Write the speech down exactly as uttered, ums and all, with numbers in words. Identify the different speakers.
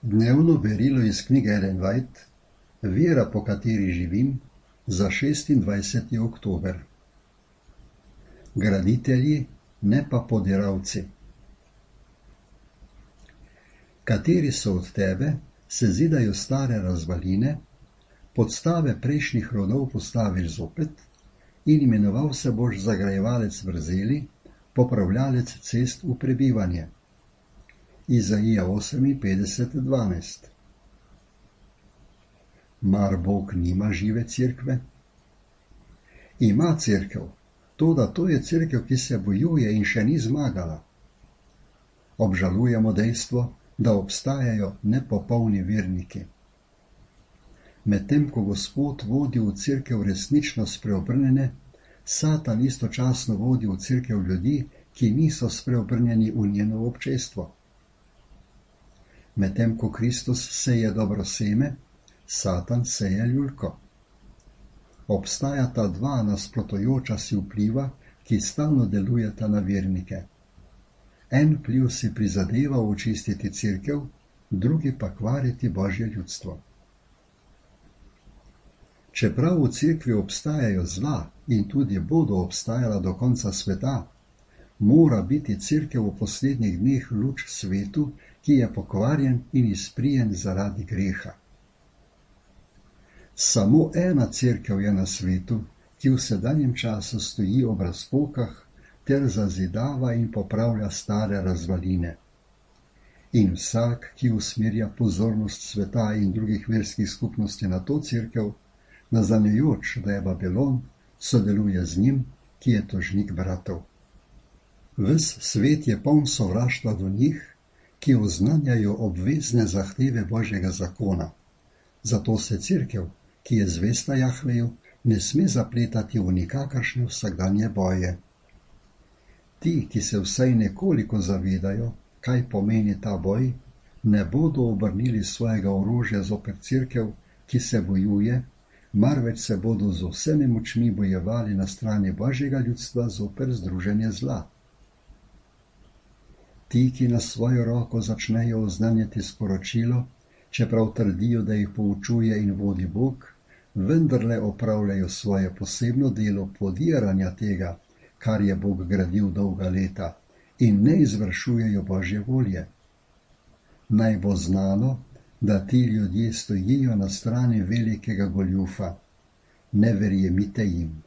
Speaker 1: Dnevno berilo iz knjige Ellen White, Vera, po kateri živim, za šestindvajseti oktober. Graditelji, ne pa podiralci. Kateri so od tebe, se zidajo stare razvaline, podstave prejšnjih rodov postaviš zopet in imenoval se boš zagrajevalec vrzeli, popravljalec cest v prebivanje. Izaija oseminpetdeset dvanajst. Mar Bog nima žive cerkve? Ima cerkev, toda to je cerkev, ki se bojuje in še ni zmagala. Obžalujemo dejstvo, da obstajajo nepopolni verniki. Medtem ko Gospod vodi v cerkev resnično spreobrnjene, Satan istočasno vodi v cerkev ljudi, ki niso spreobrnjeni v njeno občestvo. Medtem ko Kristus seje dobro seme, Satan seje ljulko. Obstajata dva nasprotujoča si vpliva, ki stalno delujeta na vernike. En vpliv si prizadeva očistiti cerkev, drugi pa kvariti Božje ljudstvo. Čeprav v cerkvi obstajajo zla in tudi bodo obstajala do konca sveta, mora biti cerkev v poslednjih dneh luč svetu, ki je pokvarjen in izprijen zaradi greha. Samo ena cerkev je na svetu, ki v sedanjem času stoji ob razpokah ter zazidava in popravlja stare razvaline. In vsak, ki usmerja pozornost sveta in drugih verskih skupnosti na to cerkev, nazanjajoč, da je Babilon, sodeluje z njim, ki je tožnik bratov. Ves svet je poln sovraštva do njih, ki oznanjajo obvezne zahteve Božjega zakona. Zato se cerkev, ki je zvesta Jahveju, ne sme zapletati v nikakršne vsakdanje boje. Ti, ki se vsaj nekoliko zavedajo, kaj pomeni ta boj, ne bodo obrnili svojega orožja zoper cerkev, ki se bojuje, marveč se bodo z vsemi močmi bojevali na strani Božjega ljudstva zoper združenje zla. Ti, ki na svojo roko začnejo oznanjati sporočilo, čeprav trdijo, da jih poučuje in vodi Bog, vendarle opravljajo svoje posebno delo podiranja tega, kar je Bog gradil dolga leta, in ne izvršujejo Božje volje. Naj bo znano, da ti ljudje stojijo na strani velikega goljufa. Ne verjemite jim.